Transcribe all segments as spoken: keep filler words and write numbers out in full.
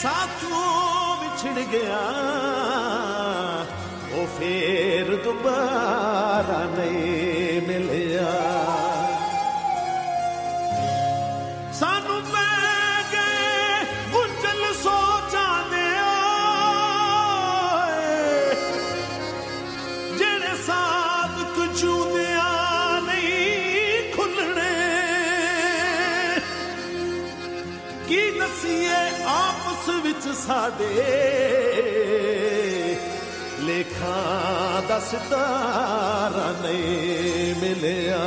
साथों बिछड़ गया वो फिर दोबारा नहीं मिलया। सानू पै गए गुंजल सोचा दे जेड़े साथ कुछ नहीं खुलने की दसीए आपस विच साडे लेखा दा सितारा नहीं मिलया।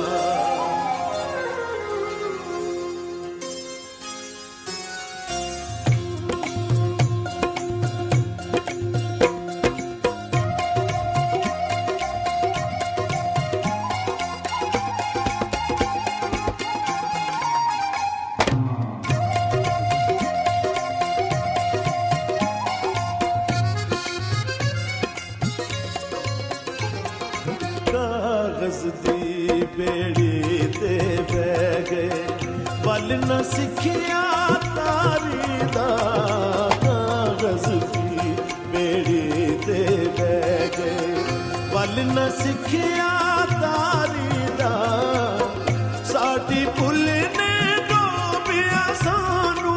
कागज दी बेड़ी ते बह गए वल न सिखिया तारी दा। कागज दी बेड़ी ते बह गए वल न सिखिया तारी दा। साडी भुल ने डोबिया सानू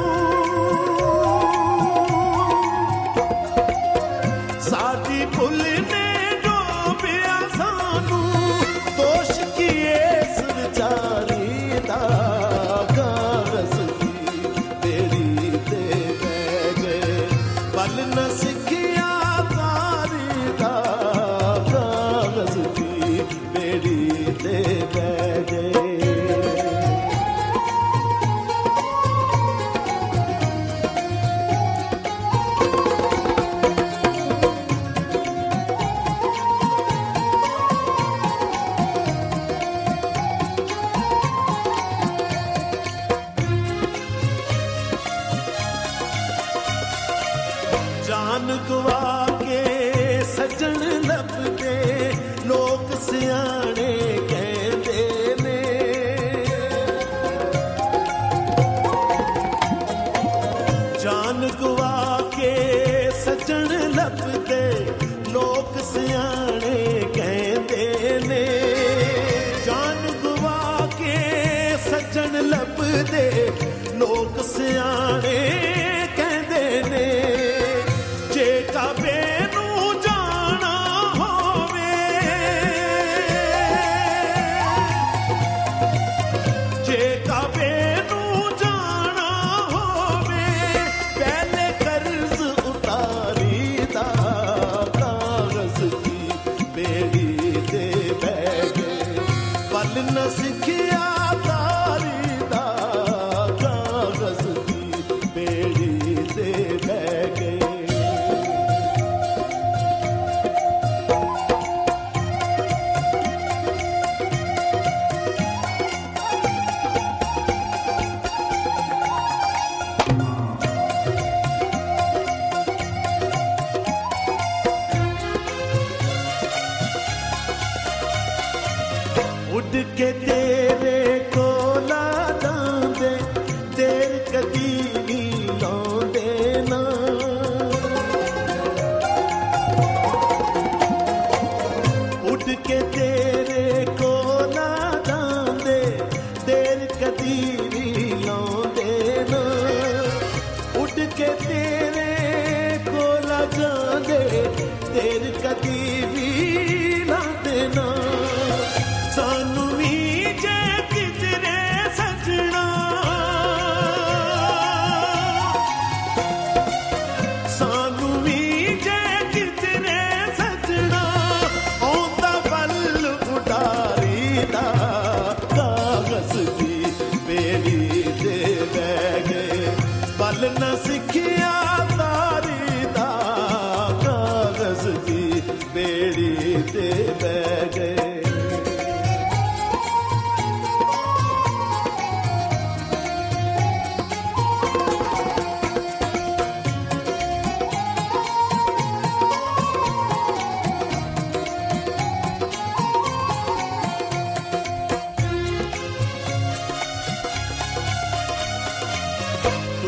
साडी भुल ने कागज की बेड़ी ते बह गए वल न सिखिया तारी दा। कागज की बेड़ी ते बह गए। जान गवा के सजन लभदे लोक सियाने कहंदे ने। जान गवा के सजन लभदे लोक सियाने कहंदे ने। जान गवा के सजन लभदे लोक सियाने कहंदे ने। काबे नू जाना होवे जे काबे नू जाना होवे पहले कर्ज उतारी दा। कागज की बेड़ी ते बह गए वल न सिखिया तारी दा। कागज की बेड़ी ते बह गए। उड़ के तेरे कोला जांदे देर कदी नहीं लांदे ना। उड़ के तेरे कोला जांदे देर कदी नहीं लांदे ना। उड़ के तेरे कोला जांदे देर कदी भी लांदे ना। सानू भी जे किधरे सजना सानू भी जे किधरे सजना औंदा बल उडारी दा। कागज दी बेड़ी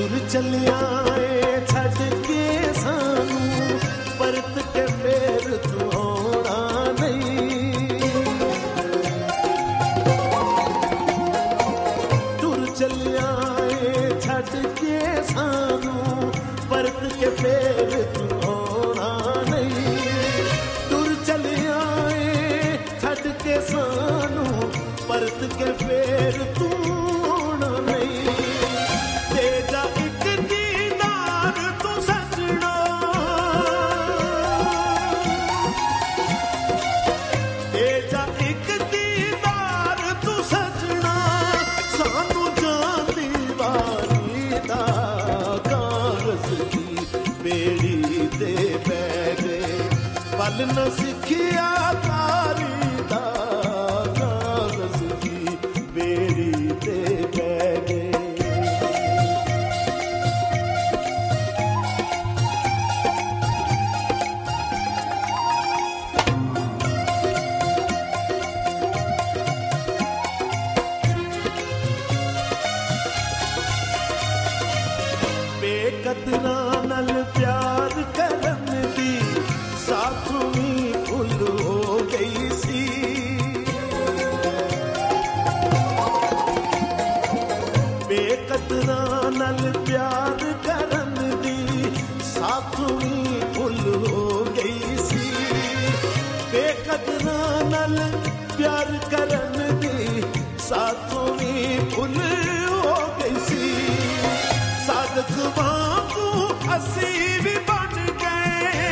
तुर चलिया ए छड़ के सानू परत के फेर तू आना नहीं तुर चलिया ए छड़ के सानू परत के फेर तू आना नहीं तुर चलिया ए छड़ के सानू परत के फेर तू आना नहीं तेजा एक दीदार तू सजना तेजा एक दीदार तू सजना सानू जान दीवानी दा कागज की बेड़ी ते बह गए पल न सिखिया तारी दा कागज की बेड़ी ते बह गए बेकदरा नल प्यार करन दी साथवी भुल हो गई सी बेकदरा नल प्यार करन दी साथवी भुल हो गई सी बेकदरा नल प्यार करन दी साथवी भुल हो गई सी सादक वांगू असी भी बन गए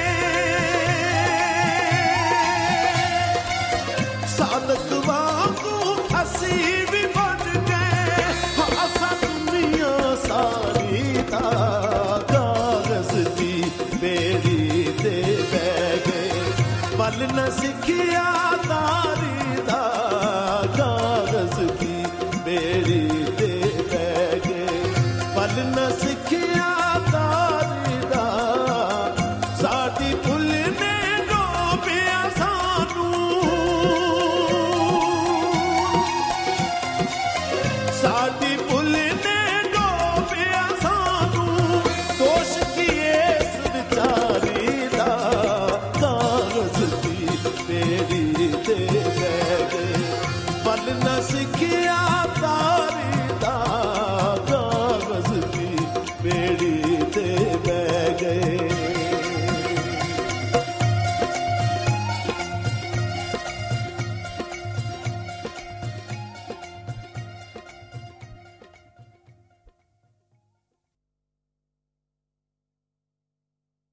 सादक वांगू असी भी बन गए असा दुनिया सारी दा कागज दी बेड़ी ते बह गए पल न सिखिया तारी दा कागज की बेड़ी ते बह गए पल न सिखिया तारी दा साडी भुल ने डोबिया सानू साडी भुल ने डोबिया सानू दोष की इस विचारी दा कागज की बेड़ी ते बह गए पल न सिखिया